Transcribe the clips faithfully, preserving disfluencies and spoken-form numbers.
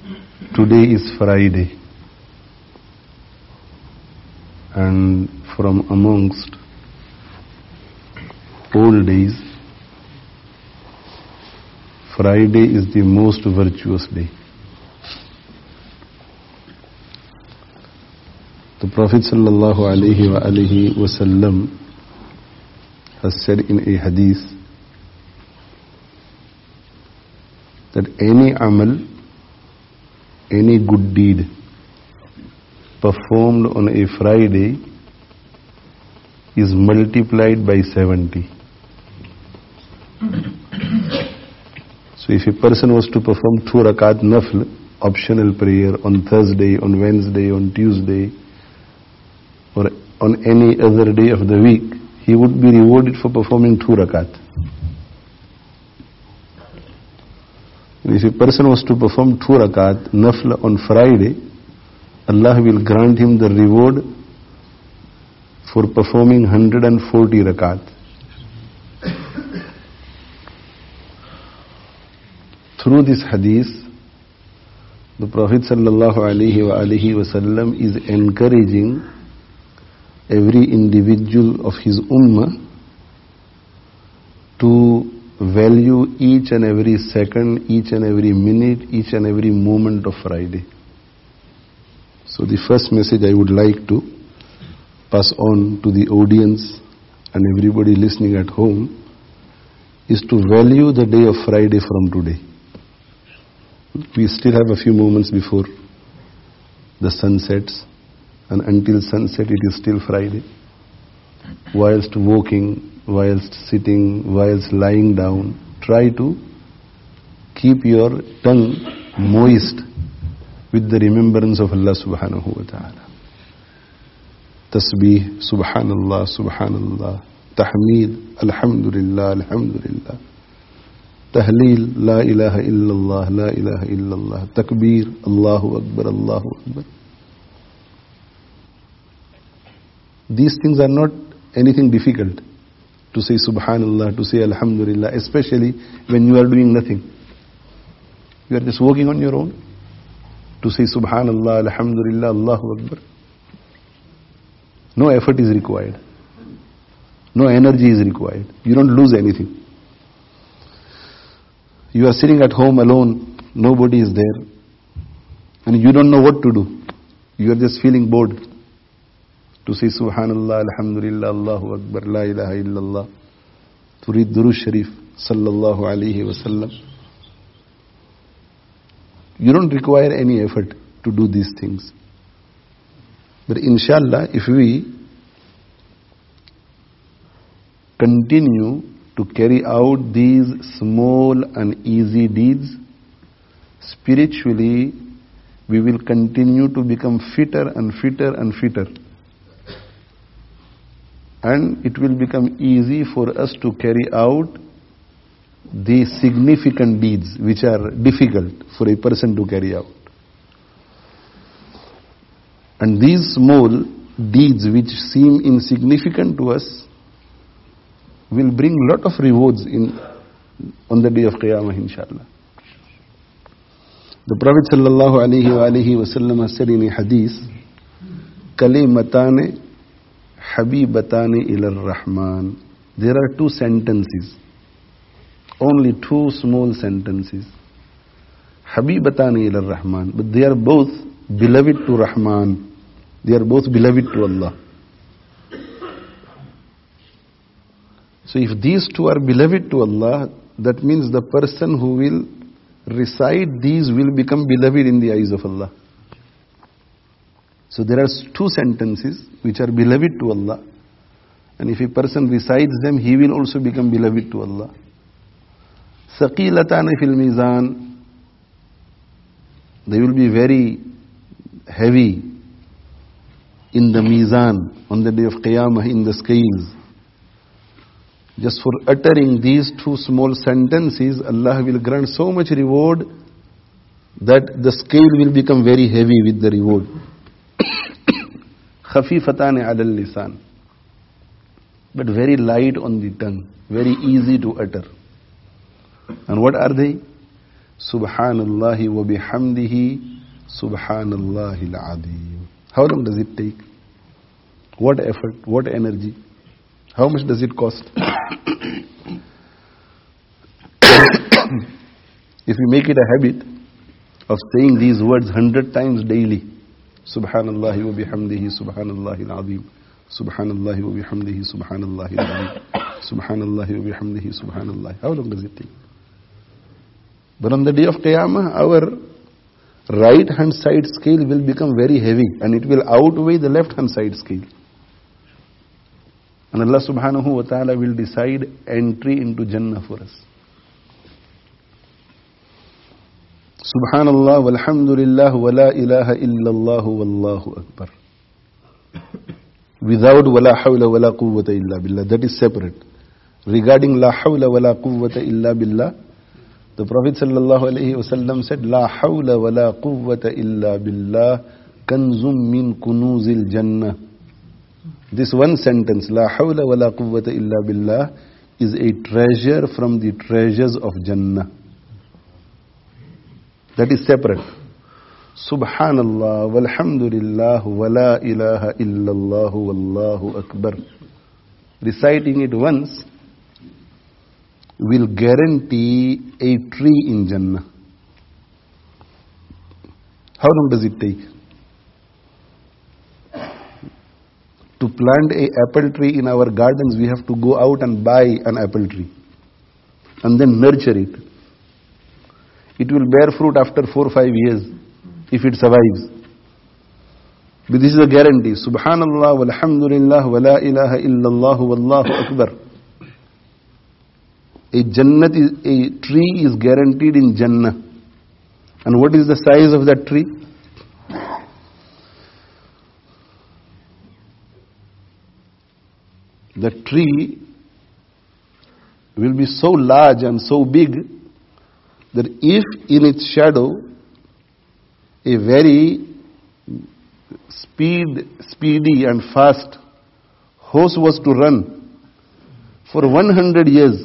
today is Friday, and from amongst all days, Friday is the most virtuous day. The Prophet sallallahu alaihi wa alihi wasallam has said in a hadith that any amal, any good deed performed on a Friday is multiplied by seventy. So if a person was to perform two rakat nafl, optional prayer, on Thursday, on Wednesday, on Tuesday, or on any other day of the week, he would be rewarded for performing two rakat. If a person was to perform two rakat nafl on Friday, Allah will grant him the reward for performing one hundred forty rakat. Through this hadith, the Prophet sallallahu alaihi wa alihi wasallam is encouraging every individual of his ummah to value each and every second, each and every minute, each and every moment of Friday. So the first message I would like to pass on to the audience and everybody listening at home is to value the day of Friday from today. We still have a few moments before the sun sets, and until sunset it is still Friday. Whilst walking, whilst sitting, whilst lying down, try to keep your tongue moist with the remembrance of Allah subhanahu wa ta'ala. Tasbih, subhanallah, subhanallah. Tahmeed, alhamdulillah, alhamdulillah. Tahleel, la ilaha illallah, la ilaha illallah. Takbir, Allahu Akbar, Allahu Akbar. These things are not anything difficult to say subhanallah, to say alhamdulillah, especially when you are doing nothing. You are just walking on your own. To say subhanallah, alhamdulillah, Allahu Akbar. No effort is required. No energy is required. You don't lose anything. You are sitting at home alone, nobody is there, and you don't know what to do. You are just feeling bored. To say subhanallah, alhamdulillah, Allahu Akbar, la ilaha illallah, to read Durood Sharif, sallallahu alayhi wa sallam. You don't require any effort to do these things. But inshallah, if we continue to carry out these small and easy deeds, spiritually we will continue to become fitter and fitter and fitter. And it will become easy for us to carry out the significant deeds which are difficult for a person to carry out. And these small deeds which seem insignificant to us will bring lot of rewards in on the day of Qiyamah, inshallah. The Prophet sallallahu alaihi wa alihi wasallam has said in a hadith, Kalimatane habibatane ila rahman. There are two sentences, only two small sentences. Habibatane ila rahman, but they are both beloved to Rahman. They are both beloved to Allah. So if these two are beloved to Allah, that means the person who will recite these will become beloved in the eyes of Allah. So there are two sentences which are beloved to Allah, and if a person recites them, he will also become beloved to Allah. Saqilatani fil mizan, they will be very heavy in the mizan on the day of Qiyamah, in the scales. Just for uttering these two small sentences, Allah will grant so much reward that the scale will become very heavy with the reward. Khafifatani ala lisan, but very light on the tongue, very easy to utter. And what are they? Subhanallahi wa bihamdihi, Subhanallahil Azim. How long does it take? What effort? What energy? How much does it cost? If we make it a habit of saying these words hundred times daily, Subhanallahi wa bihamdihi, Subhanallahil Azim, Subhanallahi wa bihamdihi, Subhanallahil Azim, Subhanallahi wa bihamdihi, Subhanallah. How long does it take? But on the day of Qiyamah, our right hand side scale will become very heavy and it will outweigh the left hand side scale. And Allah subhanahu wa ta'ala will decide entry into Jannah for us. Subhanallah walhamdulillah wa la ilaha illallah wallahu akbar. Without wala hawla wala quwwata illa billah. That is separate. Regarding la hawla wala quwwata illa billah, the Prophet sallallahu alayhi wa sallam said, La hawla wa la quwwata illa billah kanzum min kunuzil jannah. This one sentence, La hawla wa la quwwata illa billah, is a treasure from the treasures of Jannah. That is separate. Subhanallah walhamdulillah wa la ilaha illallah wallahu akbar. Reciting it once will guarantee a tree in Jannah. How long does it take? To plant a apple tree in our gardens, we have to go out and buy an apple tree and then nurture it. It will bear fruit after four or five years if it survives. But this is a guarantee. Subhanallah walhamdulillah wa la ilaha illallah wallahu akbar. A Jannat is, a tree is guaranteed in Jannah. And what is the size of that tree? The tree will be so large and so big that if in its shadow a very speed, speedy and fast horse was to run for one hundred years,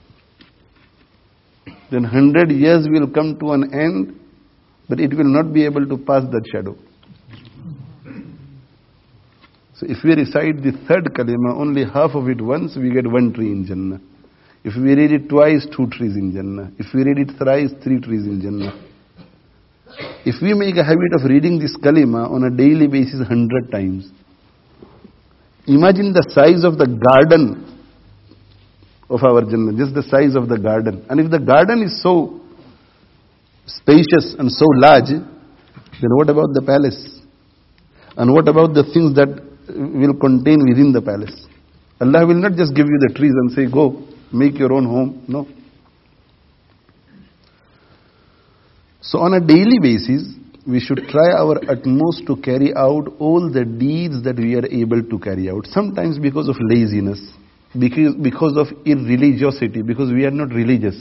then one hundred years will come to an end, but it will not be able to pass that shadow. So if we recite the third kalima, only half of it once, we get one tree in Jannah. If we read it twice, two trees in Jannah. If we read it thrice, three trees in Jannah. If we make a habit of reading this kalima on a daily basis one hundred times, imagine the size of the garden of our Jannah, just the size of the garden. And if the garden is so spacious and so large, then what about the palace? And what about the things that will contain within the palace? Allah will not just give you the trees and say, go, make your own home. No. So on a daily basis, we should try our utmost to carry out all the deeds that we are able to carry out. Sometimes because of laziness, because, because of irreligiosity, because we are not religious.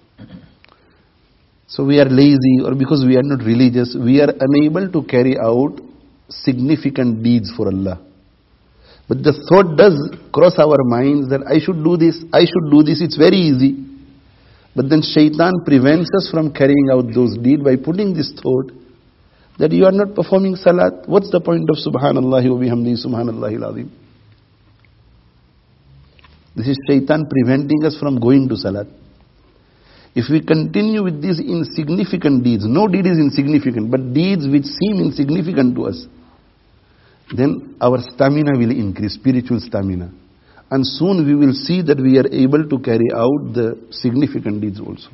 So we are lazy, or because we are not religious, we are unable to carry out significant deeds for Allah. But the thought does cross our minds that I should do this, I should do this, it's very easy. But then shaitan prevents us from carrying out those deeds by putting this thought that you are not performing salat. What's the point of subhanallahi wa bihamdihi, subhanallahi al-azim? This is shaitan preventing us from going to salat. If we continue with these insignificant deeds, no deed is insignificant, but deeds which seem insignificant to us, then our stamina will increase, spiritual stamina. And soon we will see that we are able to carry out the significant deeds also.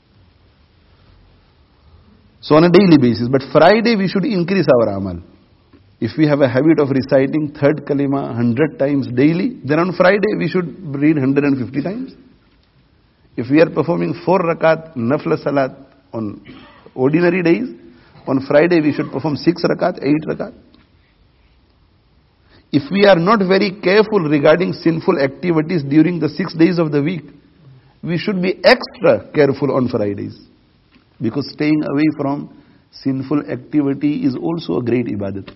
So on a daily basis, but Friday we should increase our amal. If we have a habit of reciting third kalima one hundred times daily, then on Friday we should read one hundred fifty times. If we are performing four rakat nafla salat on ordinary days, on Friday we should perform six rakat, eight rakat. If we are not very careful regarding sinful activities during the six days of the week, we should be extra careful on Fridays. Because staying away from sinful activity is also a great ibadat.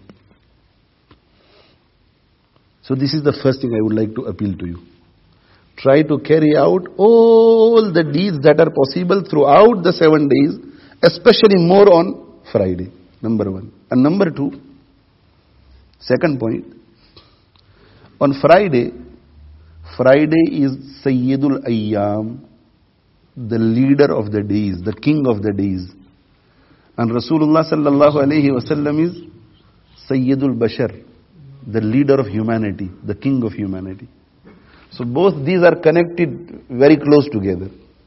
So this is the first thing I would like to appeal to you. Try to carry out all the deeds that are possible throughout the seven days especially more on Friday, number one. And number two, second point, on Friday, Friday is Sayyidul Ayyam, the leader of the days, the king of the days. And Rasulullah sallallahu alayhi wasallam is Sayyidul Bashar, the leader of humanity, the king of humanity. So both these are connected very close together.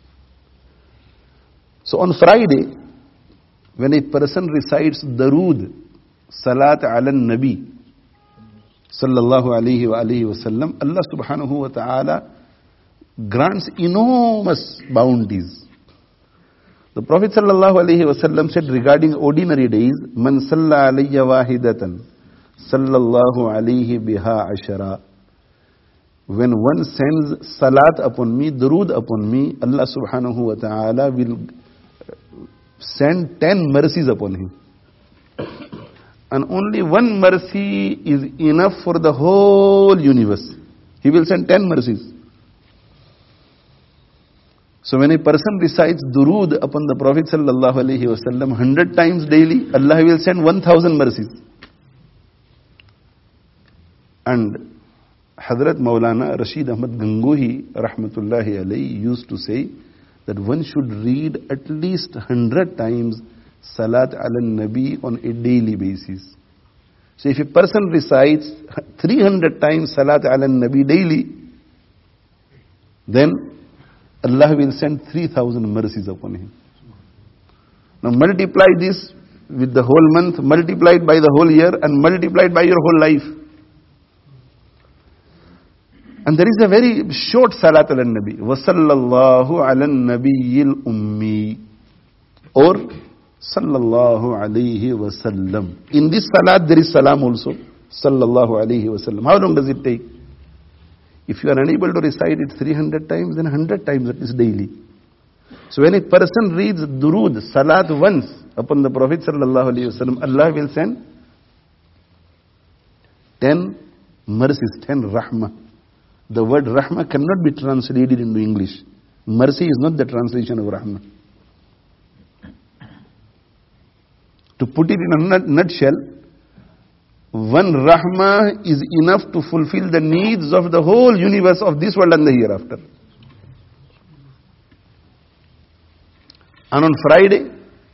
So on Friday, when a person recites Darood, Salat ala Nabi, sallallahu alayhi wa alayhi wa sallam, Allah subhanahu wa ta'ala grants enormous bounties. The Prophet sallallahu alayhi wa sallam said regarding ordinary days, Man salla alayya wahidatan, sallallahu alayhi biha ashara. When one sends salat upon me, darood upon me, Allah subhanahu wa ta'ala will send ten mercies upon him. And only one mercy is enough for the whole universe. He will send ten mercies. So when a person recites durood upon the Prophet sallallahu alaihi wasallam one hundred times daily, Allah will send one thousand mercies. And Hazrat Maulana Rashid Ahmad Gangohi rahmatullahi alayhi used to say that one should read at least one hundred times Salat ala Nabi on a daily basis. So if a person recites three hundred times Salat ala Nabi daily, then Allah will send three thousand mercies upon him. Now multiply this with the whole month, multiplied by the whole year, and multiplied by your whole life. And there is a very short Salat ala Nabi. وَصَلَّى اللَّهُ عَلَى النَّبِيِّ الْأُمِّي, or Sallallahu alayhi wasallam. In this salat there is salam also. Sallallahu alayhi wasallam. How long does it take? If you are unable to recite it three hundred times, then one hundred times at least daily. So when a person reads durood, salat once upon the Prophet sallallahu alayhi wasallam, Allah will send ten mercies, ten rahmah. The word rahmah cannot be translated into English. Mercy is not the translation of rahmah. To put it in a nutshell, one rahmah is enough to fulfill the needs of the whole universe of this world and the hereafter. And on Friday,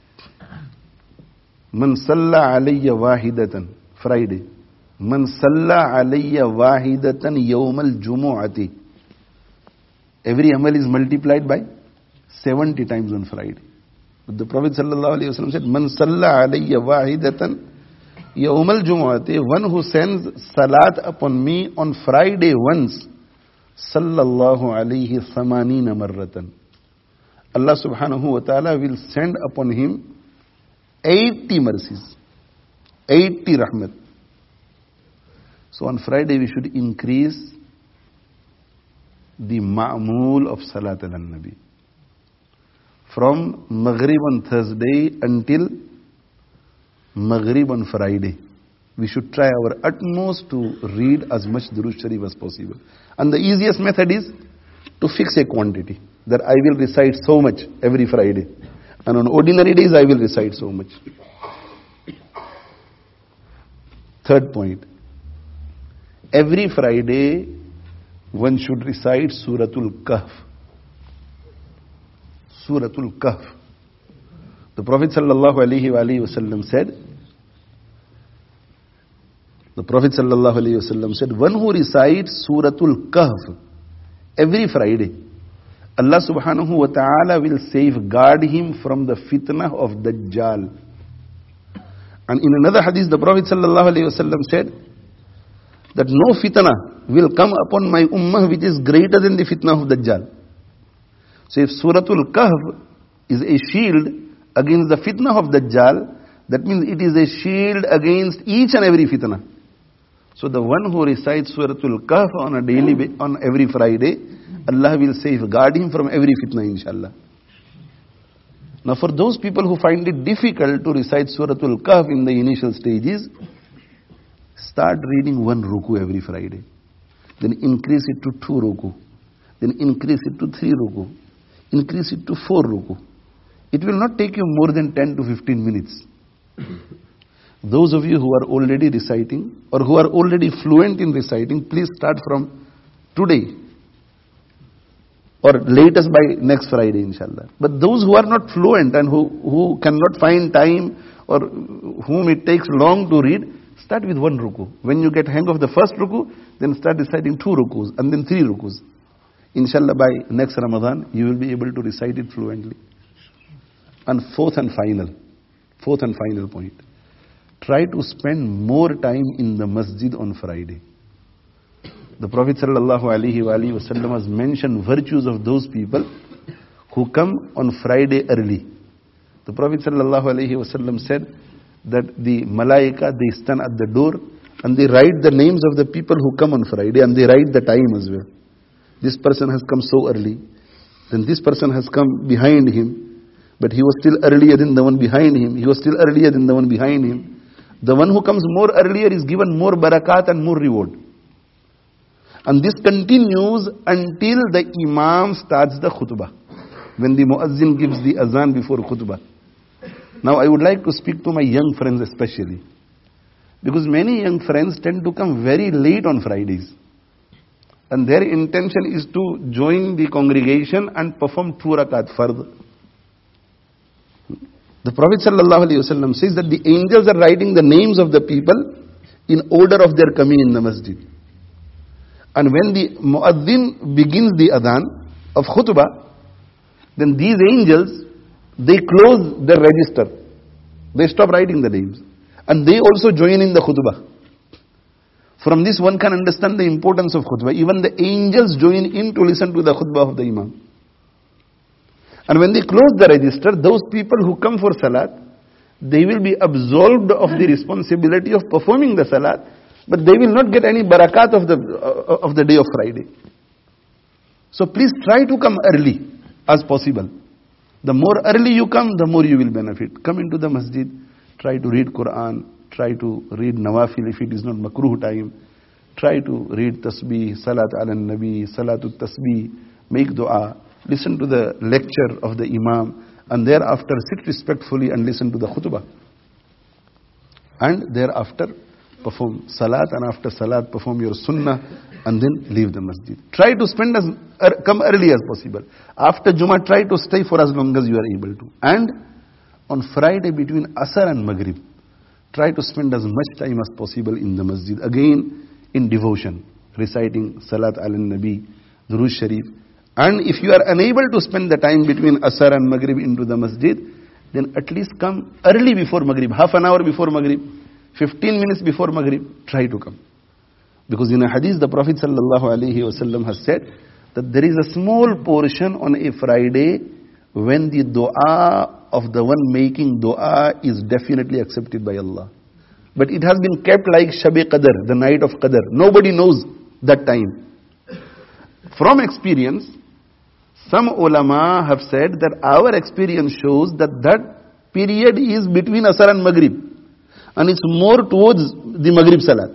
Man salla alayya wahidatan, Friday, Man salla alayya wahidatan yawmal jumu'ati. Every amal is multiplied by seventy times on Friday. The Prophet sallallahu alayhi wa sallam said, Man salla alayya wahidatan yawmal jumu'ati, one who sends salat upon me on Friday once, sallallahu alayhi thamanina marratan. Allah subhanahu wa ta'ala will send upon him eighty mercies, eighty rahmat. So on Friday we should increase the ma'mul of Salat al-Nabi. From Maghrib on Thursday until Maghrib on Friday, we should try our utmost to read as much Durood Sharif as possible. And the easiest method is to fix a quantity, that I will recite so much every Friday. And on ordinary days I will recite so much. Third point. Every Friday one should recite Suratul Kahf. Suratul Kahf. The Prophet sallallahu alayhi wa alayhi wa sallam said, the Prophet sallallahu alayhi wa sallam said, one who recites Suratul Kahf every Friday, Allah subhanahu wa ta'ala will safeguard him from the fitnah of Dajjal. And in another hadith, the Prophet sallallahu alayhi wa sallam said that no fitnah will come upon my ummah which is greater than the fitnah of Dajjal. So if Suratul Kahf is a shield against the fitnah of Dajjal, that means it is a shield against each and every fitnah. So the one who recites Suratul Kahf on a daily, on every Friday, Allah will safeguard him from every fitnah, inshallah. Now for those people who find it difficult to recite Suratul Kahf in the initial stages, start reading one ruku every Friday. Then increase it to two ruku. Then increase it to three ruku. Increase it to four ruku. It will not take you more than ten to fifteen minutes. Those of you who are already reciting or who are already fluent in reciting, please start from today or latest by next Friday, inshallah. But those who are not fluent and who, who cannot find time or whom it takes long to read, start with one ruku. When you get hang of the first ruku, then start reciting two rukus and then three rukus. Inshallah, by next Ramadan, you will be able to recite it fluently. And fourth and final, fourth and final point. Try to spend more time in the masjid on Friday. The Prophet sallallahu alaihi wasallam has mentioned virtues of those people who come on Friday early. The Prophet sallallahu alaihi wasallam said that the malaika, they stand at the door and they write the names of the people who come on Friday and they write the time as well. This person has come so early. Then this person has come behind him, but he was still earlier than the one behind him. He was still earlier than the one behind him. The one who comes more earlier is given more barakat and more reward. And this continues until the Imam starts the khutbah. When the Muazzin gives the azan before khutbah. Now I would like to speak to my young friends especially. Because many young friends tend to come very late on Fridays. And their intention is to join the congregation and perform two rakat fard. The Prophet sallallahu alaihi wasallam says that the angels are writing the names of the people in order of their coming in the masjid. And when the muaddin begins the adhan of khutbah, then these angels, they close their register. They stop writing the names. And they also join in the khutbah. From this one can understand the importance of khutbah. Even the angels join in to listen to the khutbah of the imam. And when they close the register, those people who come for salat, they will be absolved of the responsibility of performing the salat, but they will not get any barakat of the, uh, of the day of Friday. So please try to come early as possible. The more early you come, the more you will benefit. Come into the masjid, try to read Quran, try to read Nawafil if it is not makruh time, try to read Tasbih, Salat ala Nabi, Salatul Tasbih, make dua, listen to the lecture of the Imam, and thereafter sit respectfully and listen to the khutbah. And thereafter perform salat, and after salat perform your sunnah, and then leave the masjid. Try to spend as er, come early as possible. After Jummah, try to stay for as long as you are able to. And on Friday between Asr and Maghrib, try to spend as much time as possible in the masjid. Again, in devotion, reciting Salat ala Nabi, Durood Sharif. And if you are unable to spend the time between Asr and Maghrib into the masjid, then at least come early before Maghrib, half an hour before Maghrib, fifteen minutes before Maghrib, try to come. Because in a hadith, the Prophet sallallahu alaihi wasallam has said that there is a small portion on a Friday when the dua of the one making dua is definitely accepted by Allah. But it has been kept like Shab-e Qadr, the night of Qadr. Nobody knows that time. From experience, some ulama have said that our experience shows that that period is between Asr and Maghrib. And it's more towards the Maghrib Salat.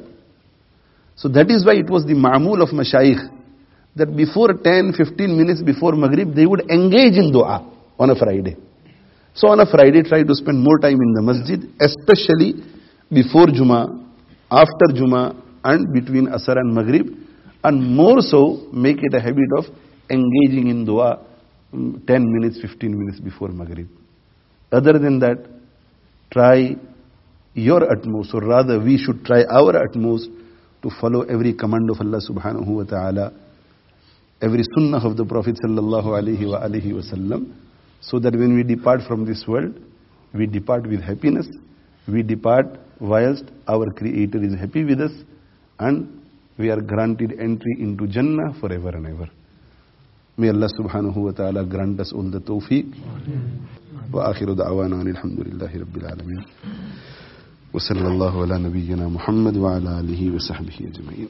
So that is why it was the ma'mul of Mashayikh, that before ten to fifteen minutes before Maghrib, they would engage in dua on a Friday. So on a Friday, try to spend more time in the masjid, especially before Jummah, after Jummah, and between Asr and Maghrib. And more so, make it a habit of engaging in dua ten minutes, fifteen minutes before Maghrib. Other than that, try your utmost, or rather we should try our utmost to follow every command of Allah subhanahu wa ta'ala, every sunnah of the Prophet sallallahu alaihi wa alihi wasallam, so that when we depart from this world, we depart with happiness, we depart whilst our Creator is happy with us, and we are granted entry into Jannah forever and ever. May Allah subhanahu wa ta'ala grant us all the tawfiq. Wa akhiru da'wana alhamdulillahi rabbil alameen. Wa sallallahu ala nabiyyina Muhammad wa ala alihi wa sahbihi ajma'in.